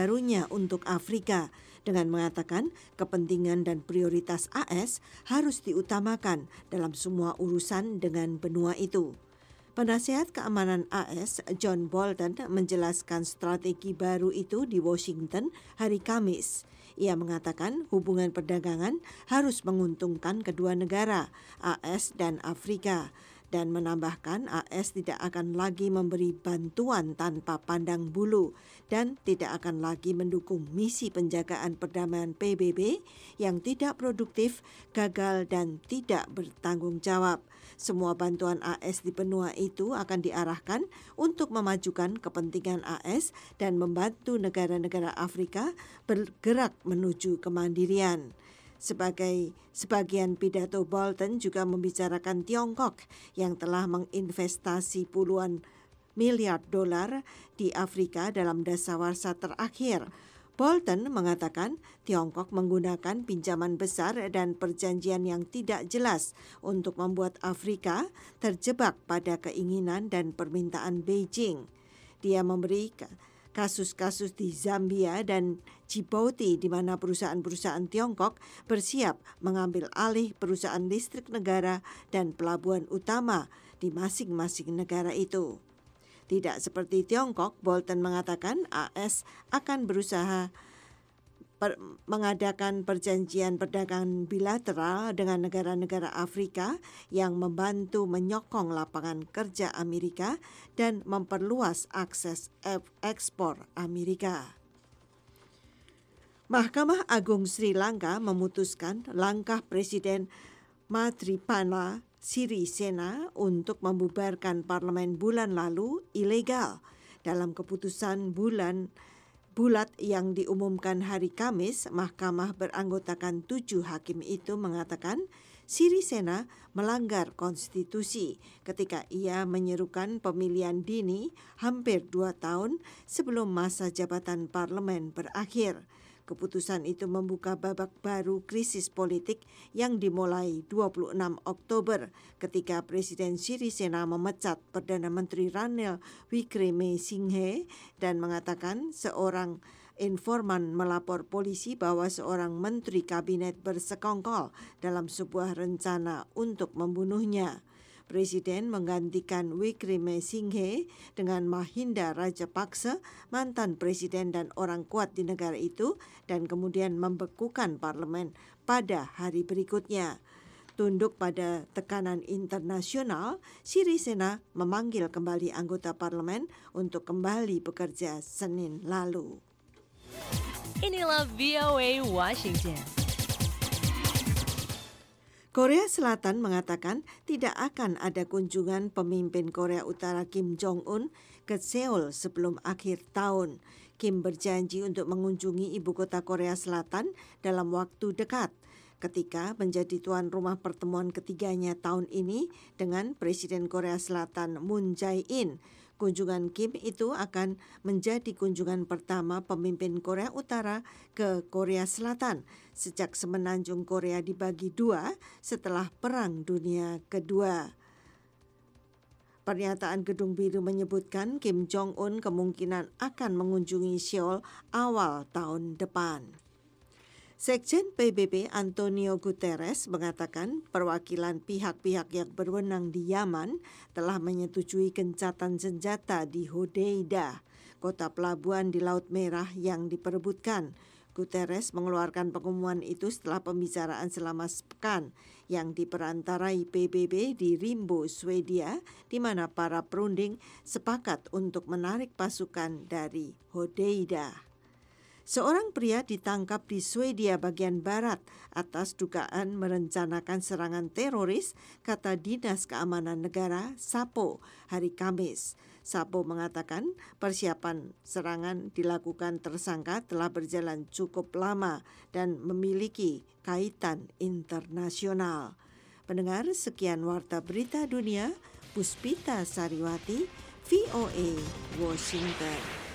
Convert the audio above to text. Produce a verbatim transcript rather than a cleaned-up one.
barunya untuk Afrika dengan mengatakan kepentingan dan prioritas A S harus diutamakan dalam semua urusan dengan benua itu. Penasehat keamanan A S John Bolton menjelaskan strategi baru itu di Washington hari Kamis. Ia mengatakan hubungan perdagangan harus menguntungkan kedua negara, A S dan Afrika, dan menambahkan A S tidak akan lagi memberi bantuan tanpa pandang bulu dan tidak akan lagi mendukung misi penjagaan perdamaian P B B yang tidak produktif, gagal dan tidak bertanggung jawab. Semua bantuan A S di benua itu akan diarahkan untuk memajukan kepentingan A S dan membantu negara-negara Afrika bergerak menuju kemandirian. Sebagai sebagian pidato Bolton juga membicarakan Tiongkok yang telah menginvestasi puluhan miliar dolar di Afrika dalam dasawarsa terakhir. Bolton mengatakan Tiongkok menggunakan pinjaman besar dan perjanjian yang tidak jelas untuk membuat Afrika terjebak pada keinginan dan permintaan Beijing. Dia memberi kasus-kasus di Zambia dan Djibouti di mana perusahaan-perusahaan Tiongkok bersiap mengambil alih perusahaan listrik negara dan pelabuhan utama di masing-masing negara itu. Tidak seperti Tiongkok, Bolton mengatakan A S akan berusaha per, mengadakan perjanjian perdagangan bilateral dengan negara-negara Afrika yang membantu menyokong lapangan kerja Amerika dan memperluas akses ekspor Amerika. Mahkamah Agung Sri Lanka memutuskan langkah Presiden Maithripala Sirisena untuk membubarkan parlemen bulan lalu ilegal. Dalam keputusan bulan bulat yang diumumkan hari Kamis, mahkamah beranggotakan tujuh hakim itu mengatakan Sirisena melanggar konstitusi ketika ia menyerukan pemilihan dini hampir dua tahun sebelum masa jabatan parlemen berakhir. Keputusan itu membuka babak baru krisis politik yang dimulai dua puluh enam Oktober ketika Presiden Sirisena memecat Perdana Menteri Ranil Wickremesinghe dan mengatakan seorang informan melapor polisi bahwa seorang menteri kabinet bersekongkol dalam sebuah rencana untuk membunuhnya. Presiden menggantikan Wickremesinghe dengan Mahinda Rajapaksa, mantan presiden dan orang kuat di negara itu, dan kemudian membekukan parlemen pada hari berikutnya. Tunduk pada tekanan internasional, Sirisena memanggil kembali anggota parlemen untuk kembali bekerja Senin lalu. Inilah V O A Washington. Korea Selatan mengatakan tidak akan ada kunjungan pemimpin Korea Utara Kim Jong-un ke Seoul sebelum akhir tahun. Kim berjanji untuk mengunjungi ibu kota Korea Selatan dalam waktu dekat ketika menjadi tuan rumah pertemuan ketiganya tahun ini dengan Presiden Korea Selatan Moon Jae-in. Kunjungan Kim itu akan menjadi kunjungan pertama pemimpin Korea Utara ke Korea Selatan sejak semenanjung Korea dibagi dua setelah Perang Dunia Kedua. Pernyataan Gedung Biru menyebutkan Kim Jong-un kemungkinan akan mengunjungi Seoul awal tahun depan. Sekjen P B B Antonio Guterres mengatakan perwakilan pihak-pihak yang berwenang di Yaman telah menyetujui gencatan senjata di Hodeidah, kota pelabuhan di Laut Merah yang diperebutkan. Guterres mengeluarkan pengumuman itu setelah pembicaraan selama sepekan yang diperantarai P B B di Rimbo, Swedia, di mana para perunding sepakat untuk menarik pasukan dari Hodeidah. Seorang pria ditangkap di Swedia bagian barat atas dugaan merencanakan serangan teroris, kata Dinas Keamanan Negara Sapo hari Kamis. Sapo mengatakan persiapan serangan dilakukan tersangka telah berjalan cukup lama dan memiliki kaitan internasional. Pendengar, sekian Warta Berita Dunia, Puspita Sariwati, V O A, Washington.